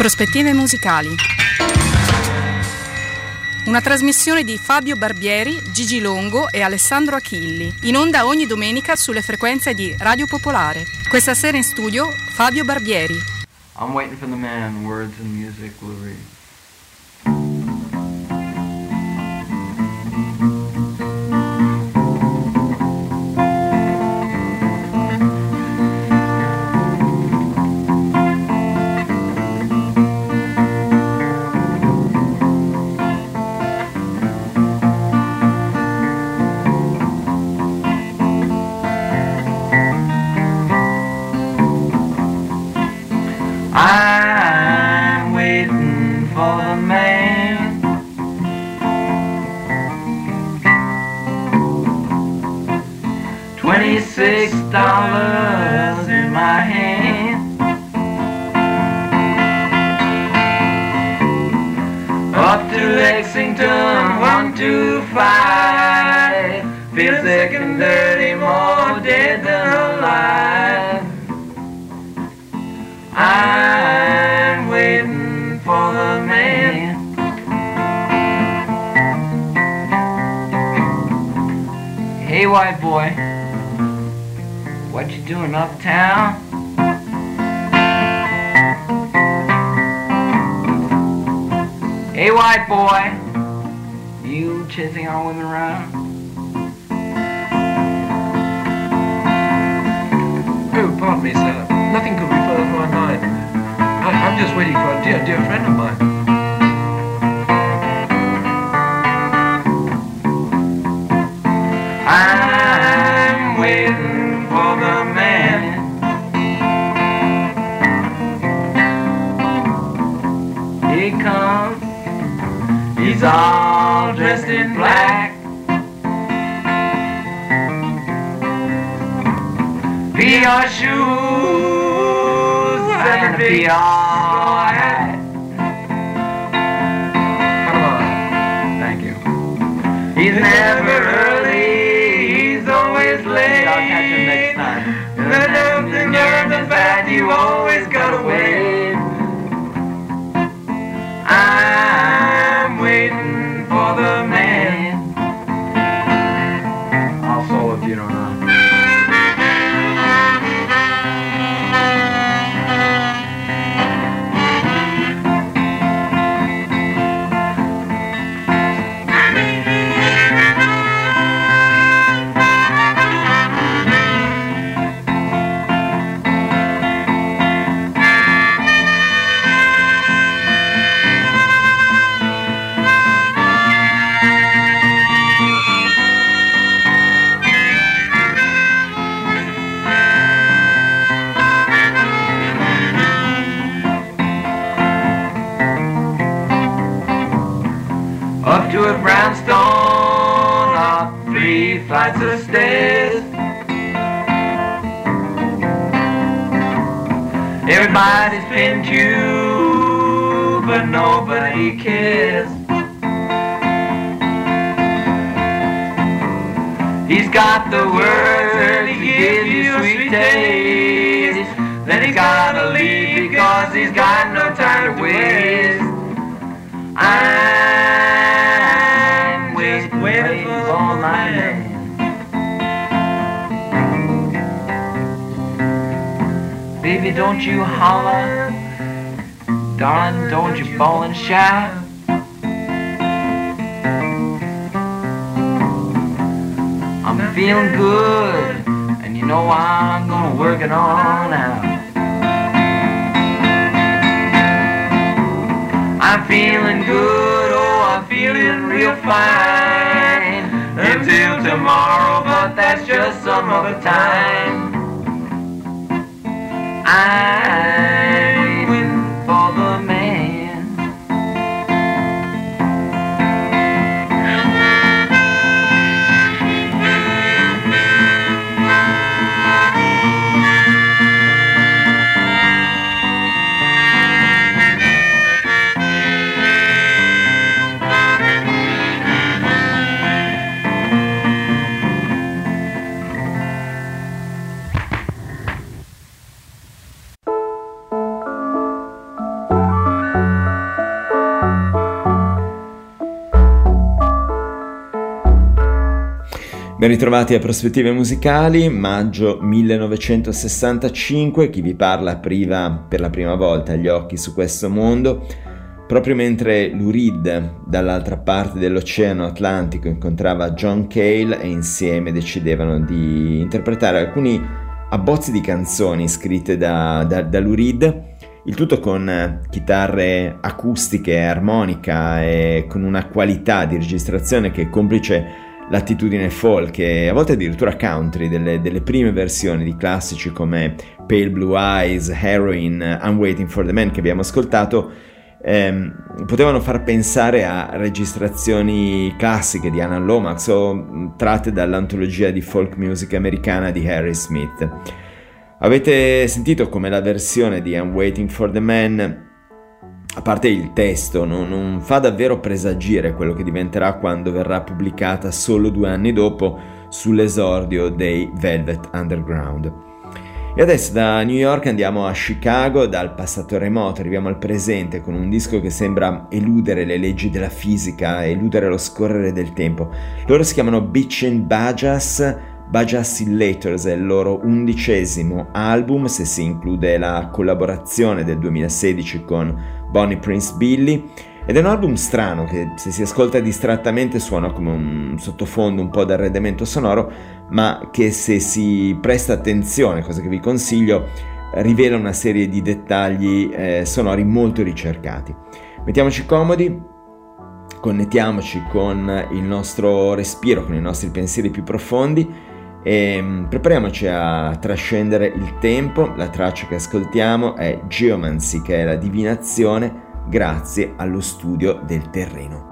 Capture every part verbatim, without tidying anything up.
Prospettive musicali. Una trasmissione di Fabio Barbieri, Gigi Longo e Alessandro Achilli, in onda ogni domenica sulle frequenze di Radio Popolare. Questa sera in studio Fabio Barbieri. I'm waiting for the man, words and music will read. I'm waiting for the man. Twenty-six dollars in my hand. Up to Lexington, one two five. Feel sick and dirty, more dead than alive. I'm waiting for the man. Hey, white boy, what you doing uptown? Hey, white boy, you chasing all women around? Oh, pardon me, sir. Nothing could be further from my mind. I, I'm just waiting for a dear, dear friend of mine. I'm waiting for the man. He comes, he's all dressed in black. Be your shoes and be your hat. Come on. Thank you. He's never early, he's always late. I'll catch him next time. There's nothing good and bad, you always gotta wait. I'm waiting for the man. I'll solo if you don't know. Up to a brownstone, up three flights of stairs. Everybody's pinned you, but nobody cares. He's got the words to give you sweet taste. Then he's gotta leave because he's got no time to waste. I'm waiting, waiting for my man. Baby, don't you holler, darling, don't you bawl and shout. I'm feeling good, and you know I'm gonna work it on out. I'm feeling good, oh, I'm feeling real fine. Until tomorrow, but that's just some other time. I'm waiting for the man. Ben ritrovati a Prospettive Musicali, maggio millenovecentosessantacinque, chi vi parla apriva per la prima volta gli occhi su questo mondo, proprio mentre Lou Reed dall'altra parte dell'Oceano Atlantico incontrava John Cale e insieme decidevano di interpretare alcuni abbozzi di canzoni scritte da, da, da Lou Reed, il tutto con chitarre acustiche e armonica e con una qualità di registrazione che, complice l'attitudine folk e a volte addirittura country delle, delle prime versioni di classici come Pale Blue Eyes, Heroin, I'm Waiting for the Man che abbiamo ascoltato, ehm, potevano far pensare a registrazioni classiche di Alan Lomax o tratte dall'antologia di folk music americana di Harry Smith. Avete sentito come la versione di I'm Waiting for the Man, a parte il testo, non, non fa davvero presagire quello che diventerà quando verrà pubblicata solo due anni dopo sull'esordio dei Velvet Underground. E adesso da New York andiamo a Chicago, dal passato remoto arriviamo al presente con un disco che sembra eludere le leggi della fisica, eludere lo scorrere del tempo. Loro si chiamano Bitchin' Bajas, Bajassillators è il loro undicesimo album, se si include la collaborazione del duemilasedici con Bonnie Prince Billy, ed è un album strano che se si ascolta distrattamente suona come un sottofondo un po' d'arredamento sonoro, ma che se si presta attenzione, cosa che vi consiglio, rivela una serie di dettagli eh, sonori molto ricercati. Mettiamoci comodi, connettiamoci con il nostro respiro, con i nostri pensieri più profondi e prepariamoci a trascendere il tempo. La traccia che ascoltiamo è Geomancy, che è la divinazione grazie allo studio del terreno.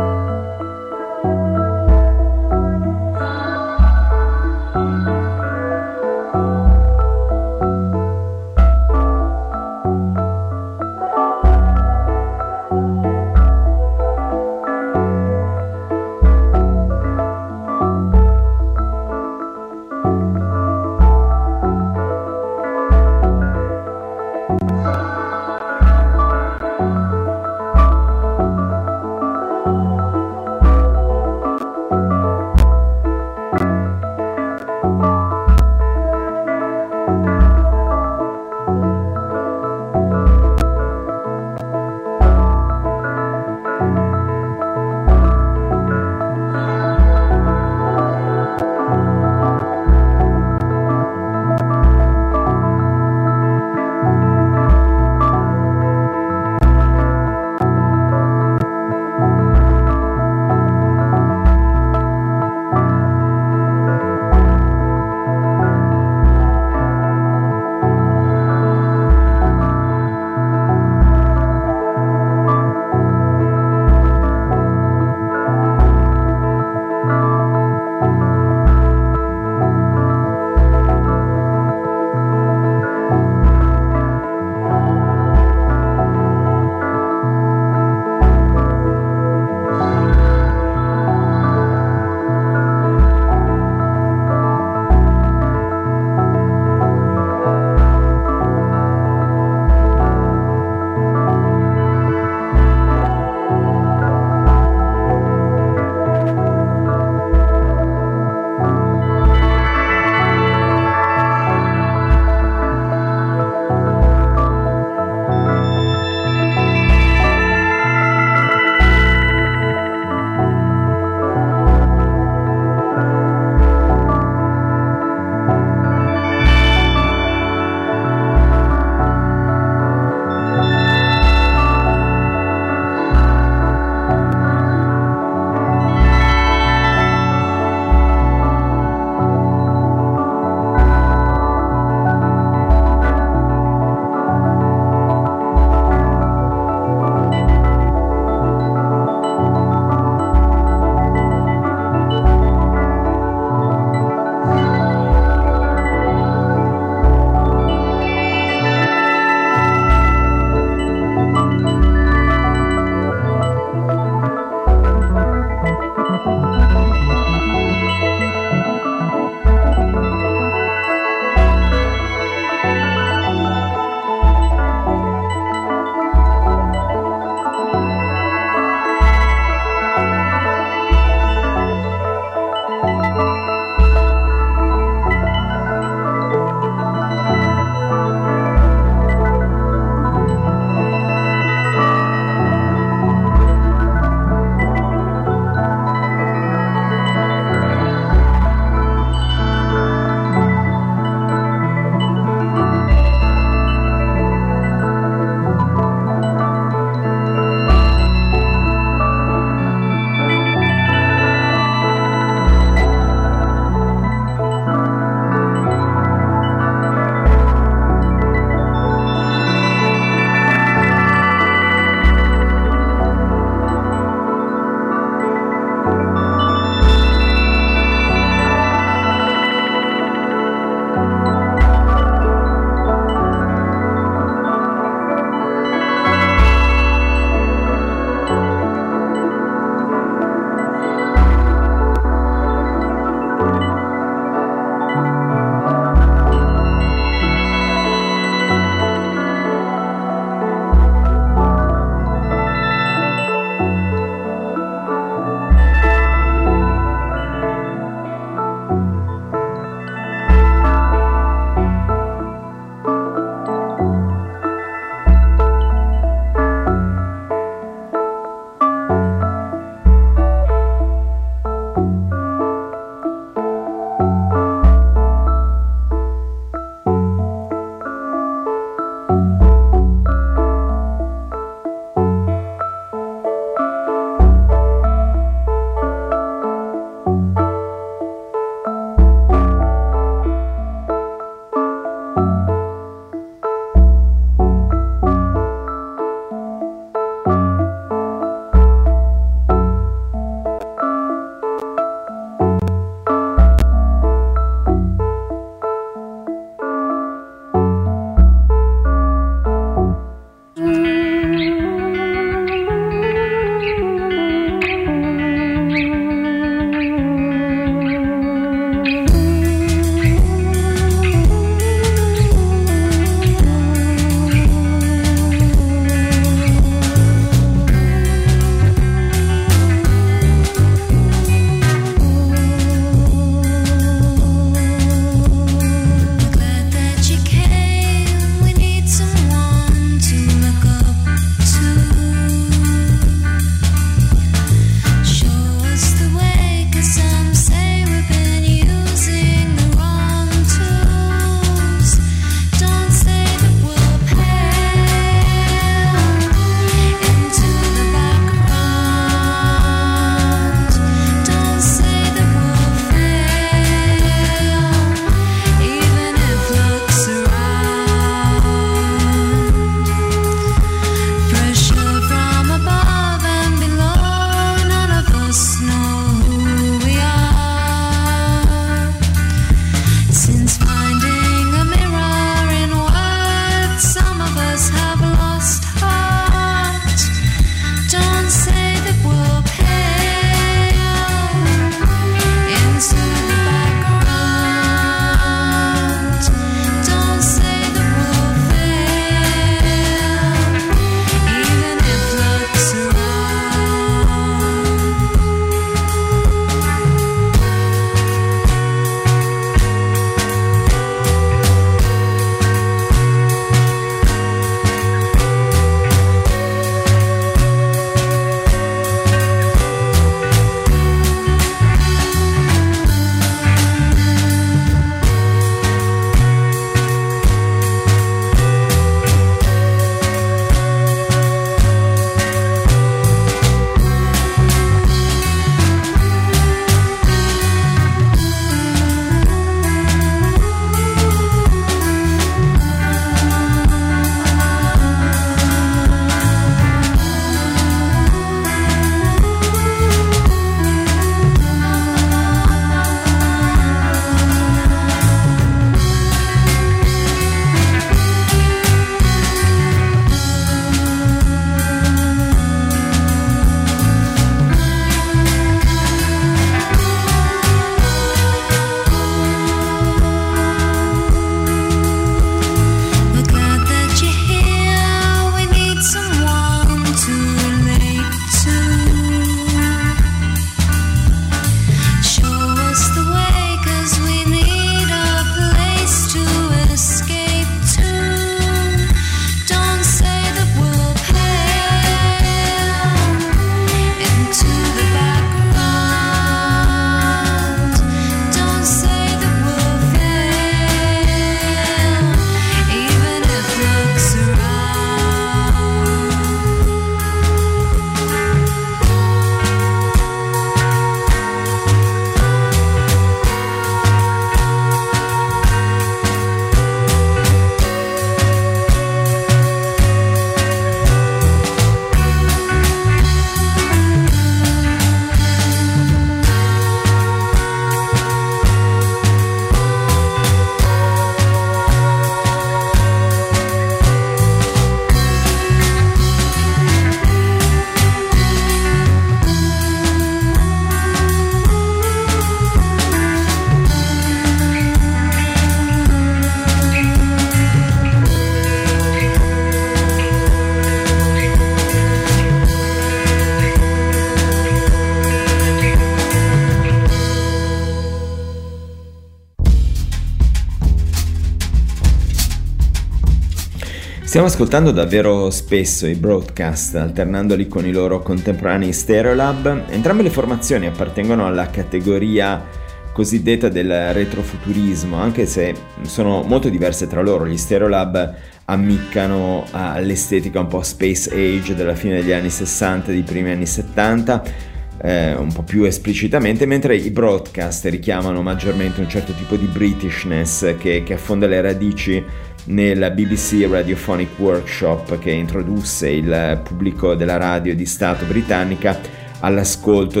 Stiamo ascoltando davvero spesso i Broadcast, alternandoli con i loro contemporanei Stereolab. Entrambe le formazioni appartengono alla categoria cosiddetta del retrofuturismo, anche se sono molto diverse tra loro. Gli Stereolab ammiccano all'estetica un po' space age della fine degli anni sessanta e dei primi anni settanta, eh, un po' più esplicitamente, mentre i Broadcast richiamano maggiormente un certo tipo di Britishness che, che affonda le radici nel B B C Radiophonic Workshop, che introdusse il pubblico della radio di Stato britannica all'ascolto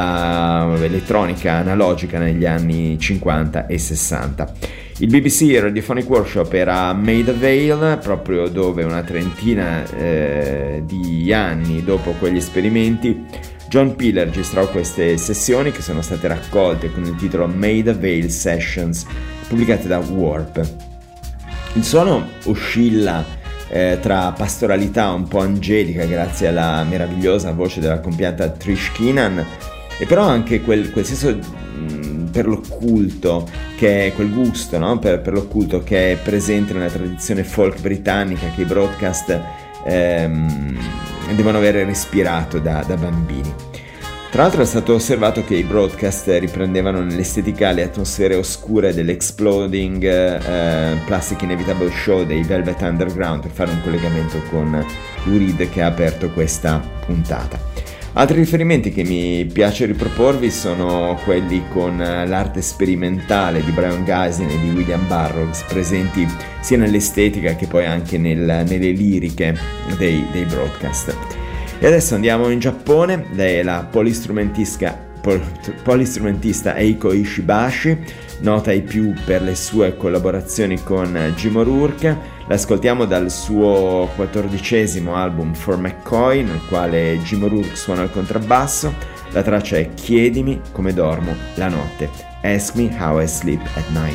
della elettronica analogica negli anni cinquanta e sessanta. Il B B C Radiophonic Workshop era a Maida Vale, proprio dove una trentina eh, di anni dopo quegli esperimenti John Peel registrò queste sessioni, che sono state raccolte con il titolo Maida Vale Sessions, pubblicate da Warp. Il suono oscilla eh, tra pastoralità un po' angelica grazie alla meravigliosa voce della compianta Trish Keenan, e però anche quel, quel senso mh, per l'occulto, che è quel gusto, no? per, per l'occulto che è presente nella tradizione folk britannica, che i Broadcast ehm, devono avere respirato da, da bambini. Tra l'altro è stato osservato che i Broadcast riprendevano nell'estetica le atmosfere oscure dell'Exploding eh, Plastic Inevitable Show dei Velvet Underground, per fare un collegamento con Lou Reed che ha aperto questa puntata. Altri riferimenti che mi piace riproporvi sono quelli con l'arte sperimentale di Brian Gysin e di William Burroughs, presenti sia nell'estetica che poi anche nel, nelle liriche dei, dei Broadcast. E adesso andiamo in Giappone. Lei è la polistrumentista, pol, polistrumentista Eiko Ishibashi, nota ai più per le sue collaborazioni con Jim O'Rourke. L'ascoltiamo dal suo quattordicesimo album For McCoy, nel quale Jim O'Rourke suona il contrabbasso. La traccia è Chiedimi come dormo la notte, Ask Me How I Sleep at Night.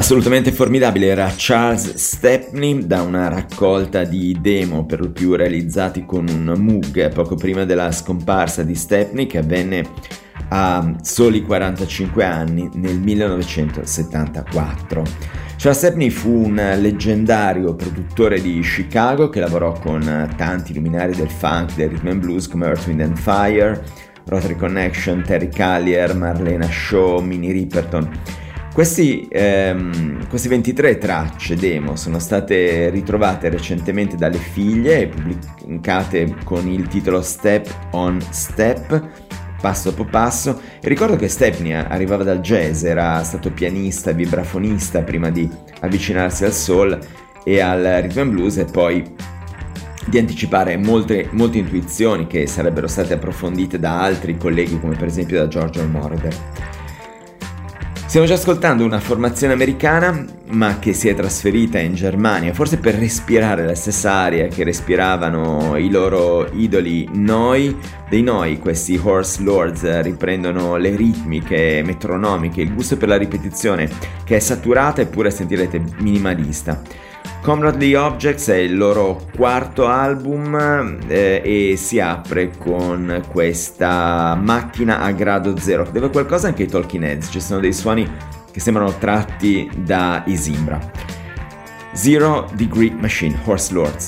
Assolutamente formidabile era Charles Stepney, da una raccolta di demo per lo più realizzati con un Moog poco prima della scomparsa di Stepney, che avvenne a soli quarantacinque anni nel millenovecentosettantaquattro. Charles Stepney fu un leggendario produttore di Chicago che lavorò con tanti luminari del funk, del rhythm and blues come Earth, Wind and Fire, Rotary Connection, Terry Callier, Marlena Shaw, Minnie Riperton. Questi, ehm, queste ventitré tracce demo sono state ritrovate recentemente dalle figlie e pubblicate con il titolo Step on Step, passo dopo passo. E ricordo che Stepney arrivava dal jazz, era stato pianista e vibrafonista prima di avvicinarsi al soul e al rhythm and blues, e poi di anticipare molte, molte intuizioni che sarebbero state approfondite da altri colleghi, come per esempio da Giorgio Moroder. Stiamo già ascoltando una formazione americana, ma che si è trasferita in Germania, forse per respirare la stessa aria che respiravano i loro idoli Noi. Dei Noi, questi Horse Lords riprendono le ritmiche metronomiche, il gusto per la ripetizione, che è saturata eppure sentirete minimalista. Comradely Objects è il loro quarto album eh, e si apre con questa macchina a grado zero, che deve qualcosa anche ai Talking Heads. Ci sono dei suoni che sembrano tratti da Isimbra. Zero Degree Machine, Horse Lords.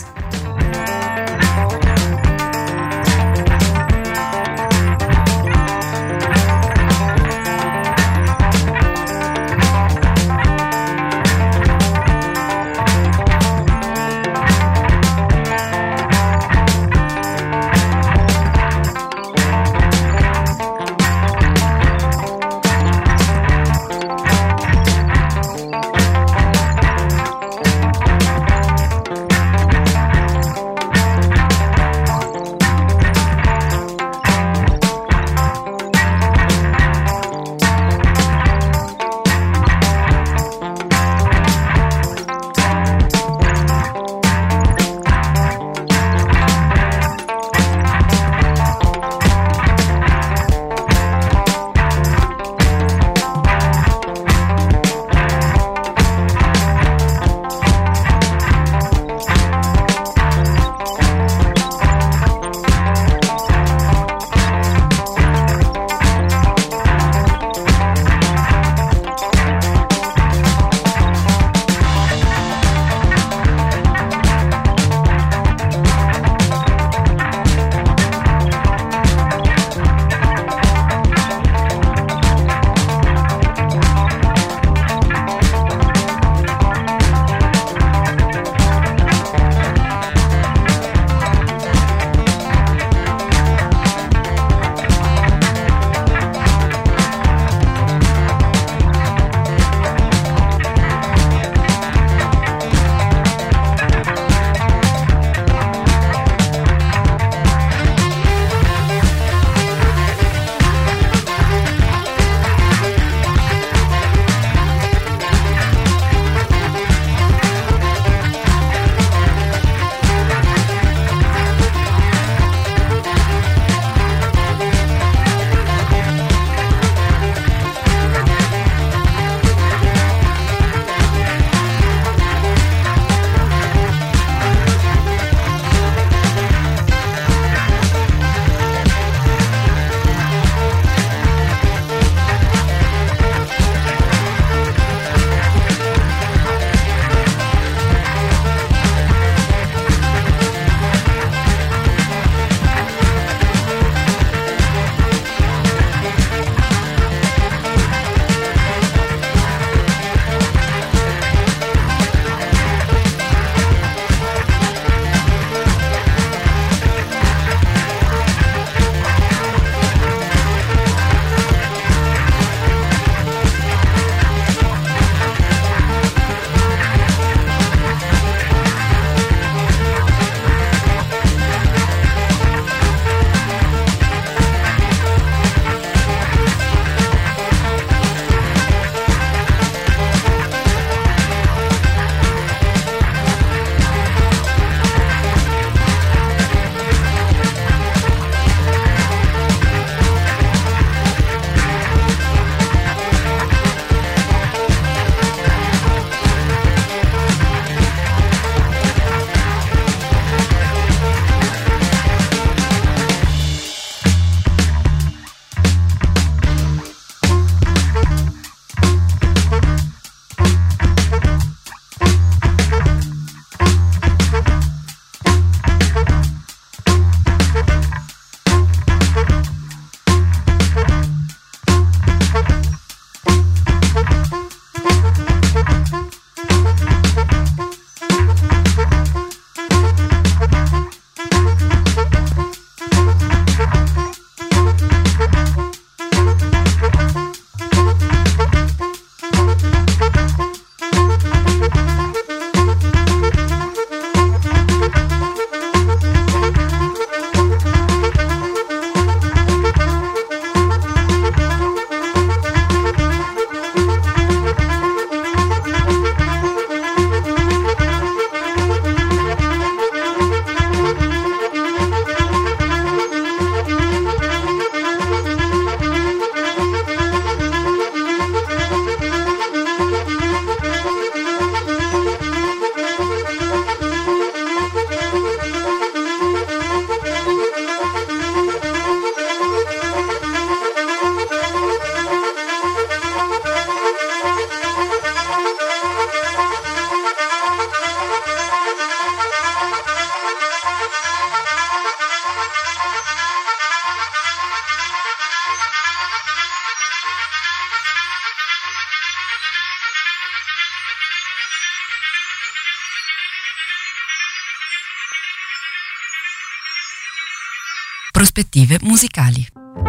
Prospettive musicali.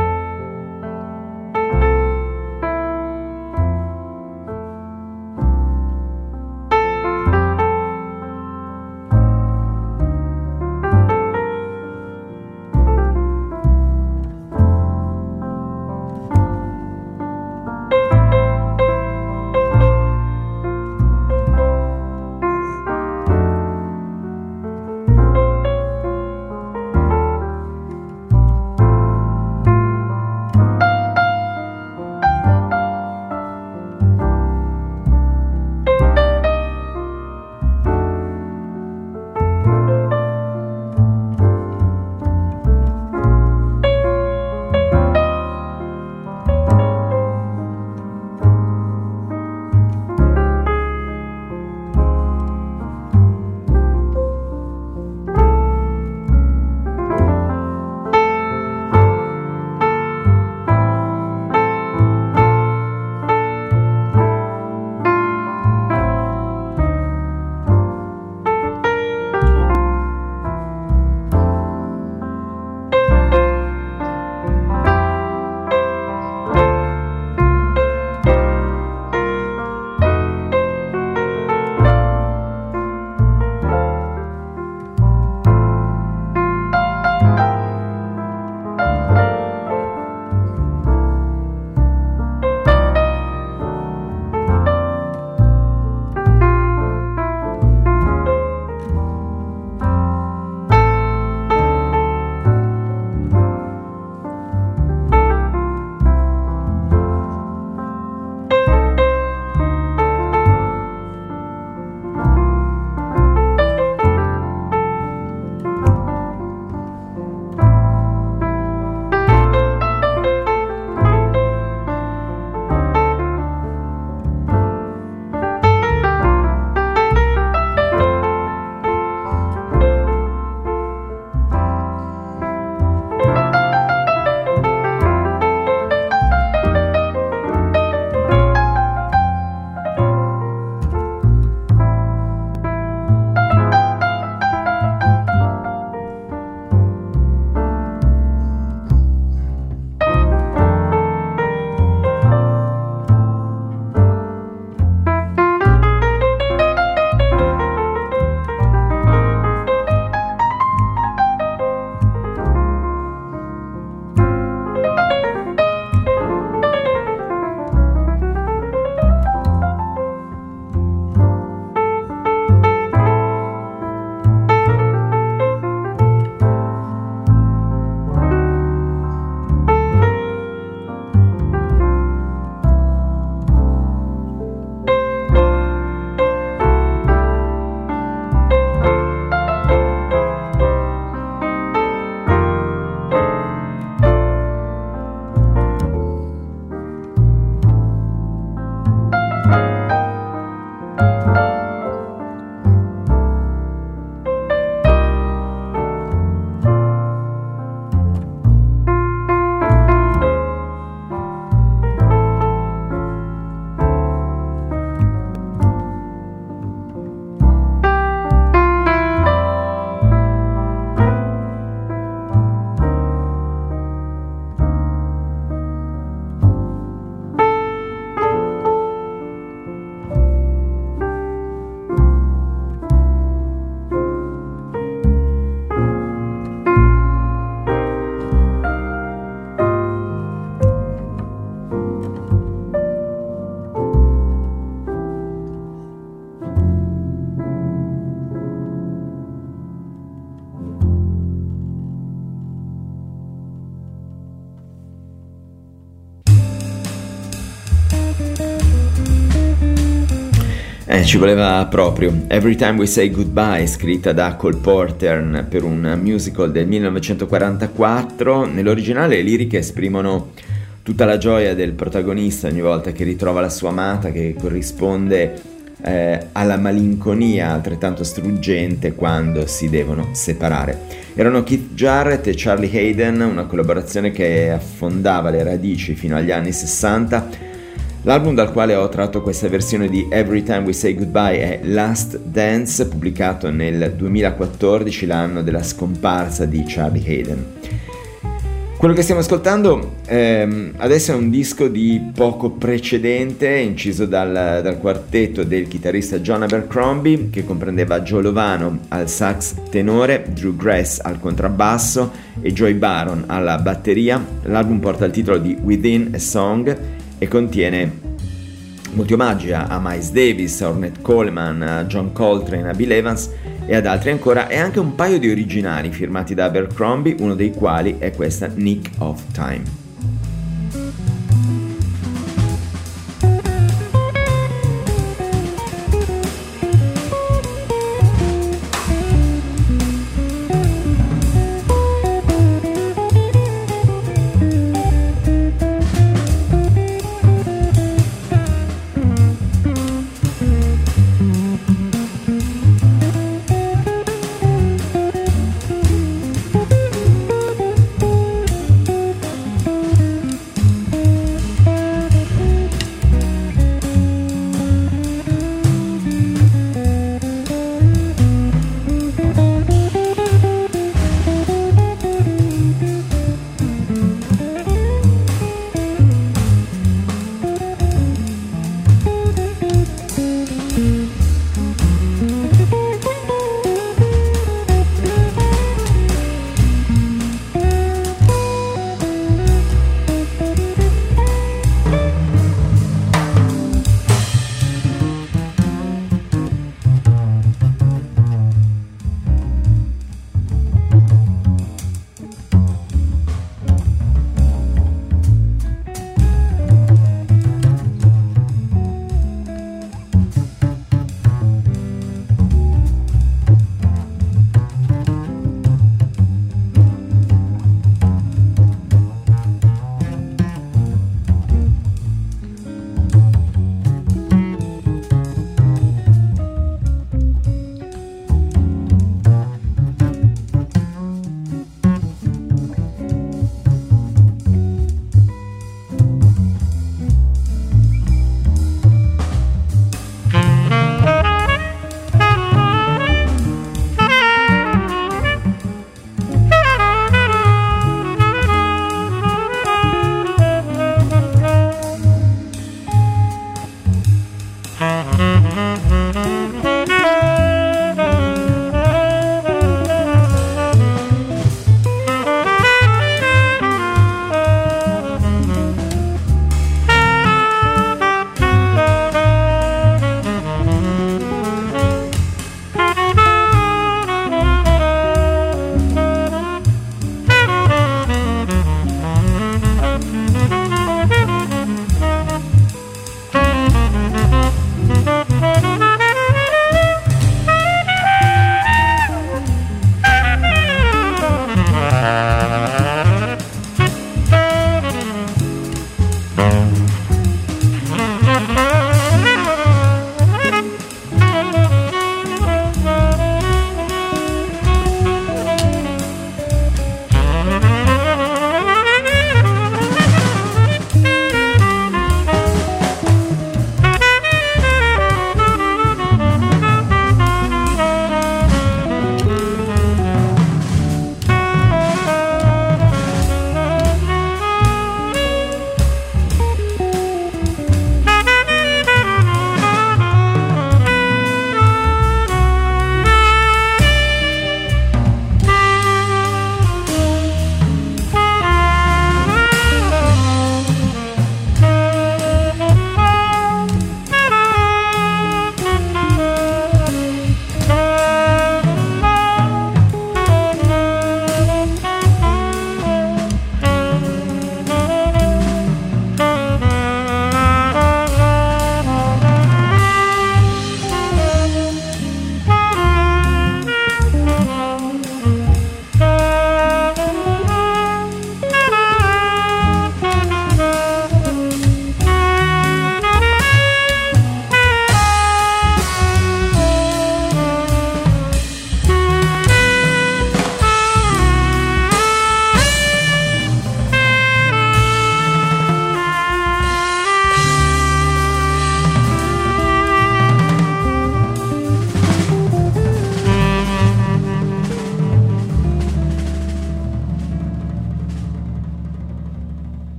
Eh, ci voleva proprio. Every Time We Say Goodbye, scritta da Cole Porter per un musical del millenovecentoquarantaquattro. Nell'originale le liriche esprimono tutta la gioia del protagonista ogni volta che ritrova la sua amata, che corrisponde eh, alla malinconia altrettanto struggente quando si devono separare. Erano Keith Jarrett e Charlie Haden, una collaborazione che affondava le radici fino agli anni sessanta. L'album dal quale ho tratto questa versione di Every Time We Say Goodbye è Last Dance, pubblicato nel duemilaquattordici, l'anno della scomparsa di Charlie Haden. Quello che stiamo ascoltando ehm, adesso è un disco di poco precedente, inciso dal, dal quartetto del chitarrista John Abercrombie, che comprendeva Joe Lovano al sax tenore, Drew Grass al contrabbasso e Joy Baron alla batteria. L'album porta il titolo di Within a Song e contiene molti omaggi a Miles Davis, a Ornette Coleman, a John Coltrane, a Bill Evans e ad altri ancora, e anche un paio di originali firmati da Abercrombie, uno dei quali è questa Nick of Time.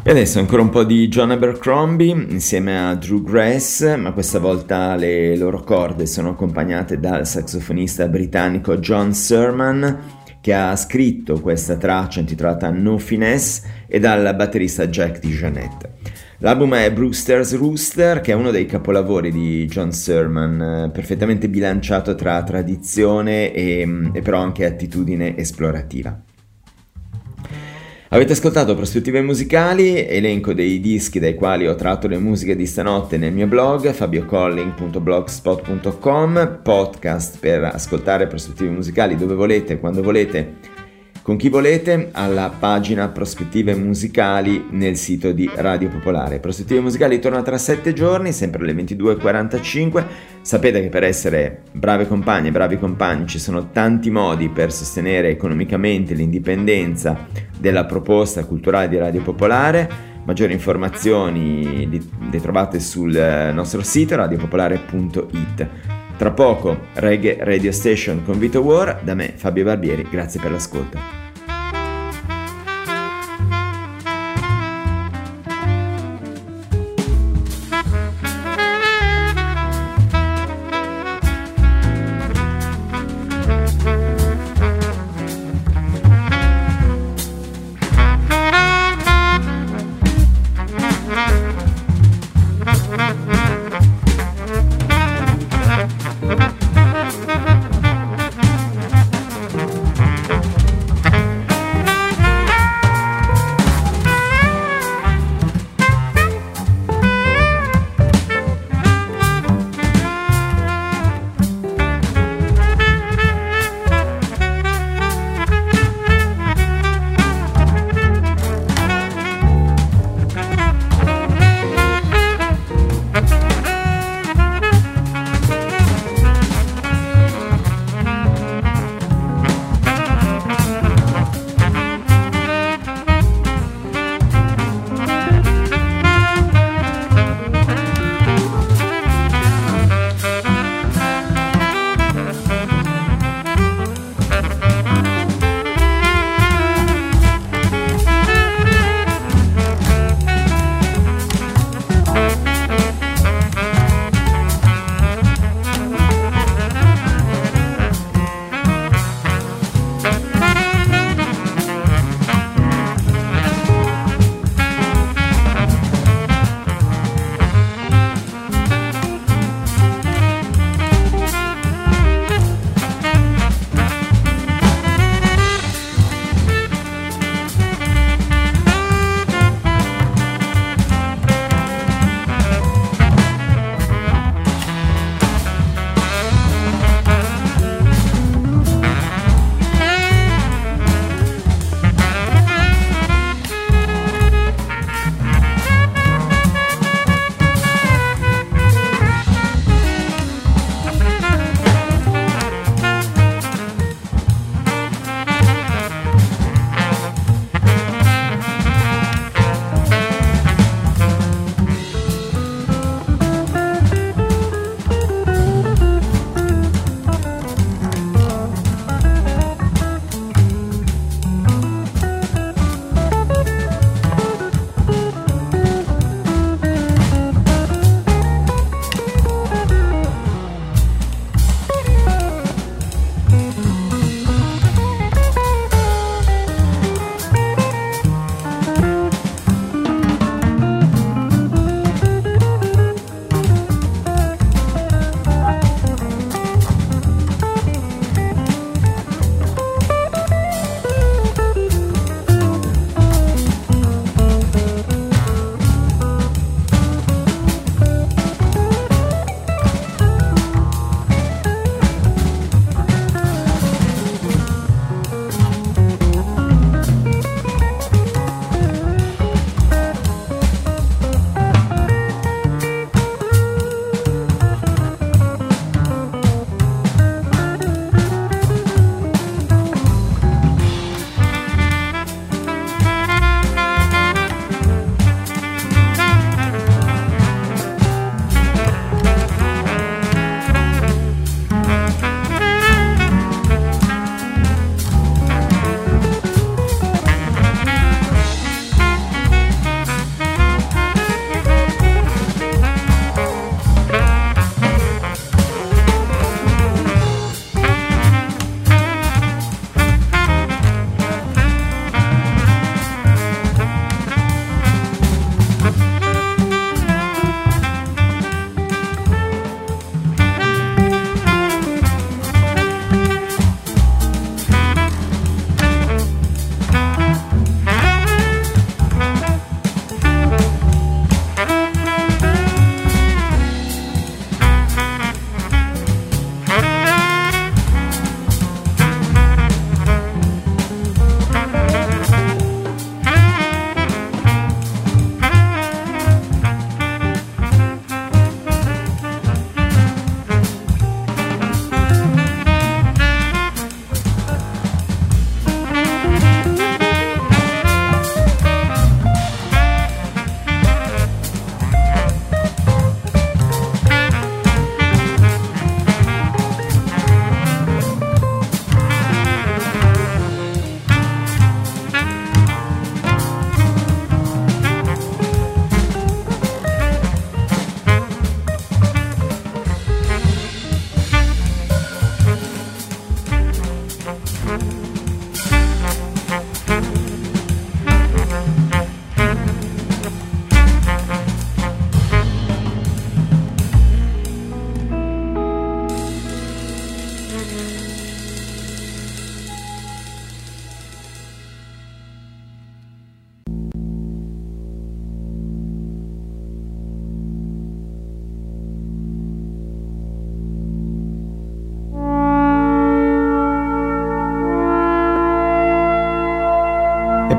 E adesso ancora un po' di John Abercrombie insieme a Drew Grass, ma questa volta le loro corde sono accompagnate dal saxofonista britannico John Surman, che ha scritto questa traccia intitolata No Finesse, e dal batterista Jack DeJohnette. L'album è Brewster's Rooster, che è uno dei capolavori di John Surman, perfettamente bilanciato tra tradizione e, e però anche attitudine esplorativa. Avete ascoltato Prospettive Musicali, elenco dei dischi dai quali ho tratto le musiche di stanotte nel mio blog fabiocolling punto blogspot punto com, podcast per ascoltare Prospettive Musicali dove volete, quando volete, con chi volete, alla pagina Prospettive Musicali nel sito di Radio Popolare. Prospettive Musicali torna tra sette giorni, sempre alle ventidue e quarantacinque. Sapete che per essere brave compagne e bravi compagni ci sono tanti modi per sostenere economicamente l'indipendenza della proposta culturale di Radio Popolare. Maggiori informazioni le trovate sul nostro sito radiopopolare punto it. Tra poco Reggae Radio Station con Vito War, da me Fabio Barbieri, grazie per l'ascolto.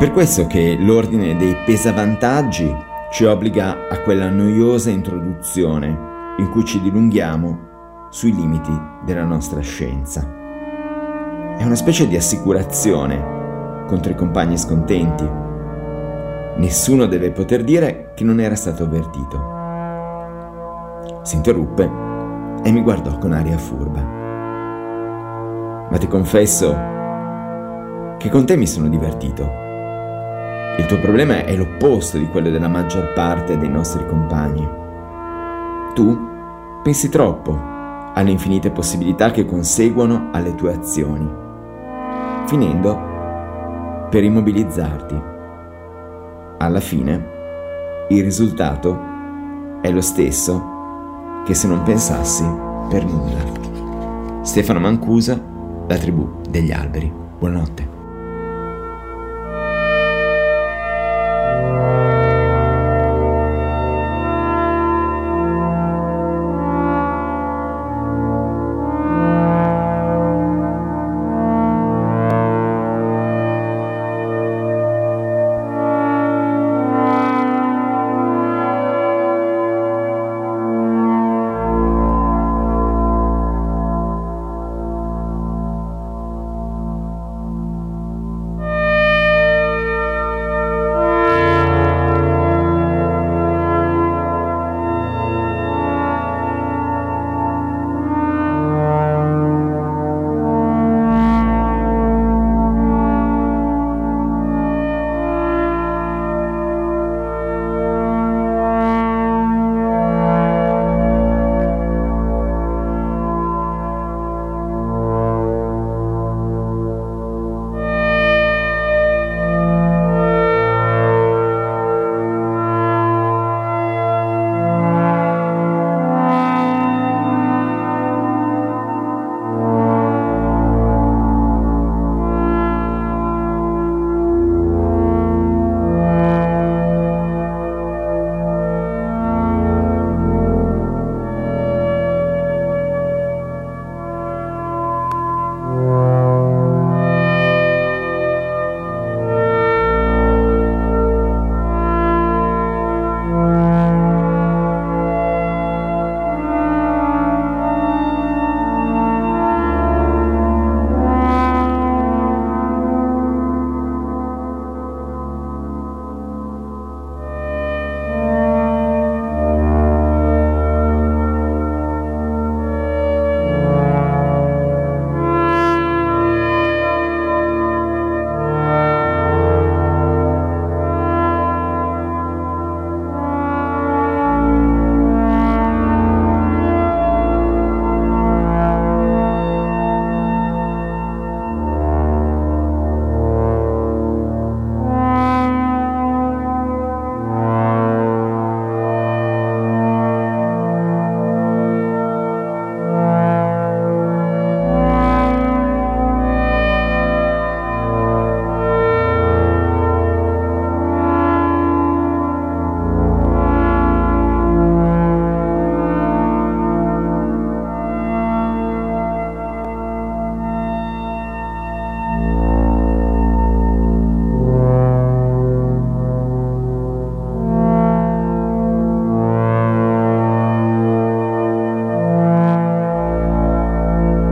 per questo che l'ordine dei pesavantaggi ci obbliga a quella noiosa introduzione in cui ci dilunghiamo sui limiti della nostra scienza. È una specie di assicurazione contro i compagni scontenti. Nessuno deve poter dire che non era stato avvertito. Si interruppe e mi guardò con aria furba. Ma ti confesso che con te mi sono divertito. Il tuo problema è l'opposto di quello della maggior parte dei nostri compagni. Tu pensi troppo alle infinite possibilità che conseguono alle tue azioni, finendo per immobilizzarti. Alla fine, il risultato è lo stesso che se non pensassi per nulla. Stefano Mancusa, La tribù degli alberi. Buonanotte.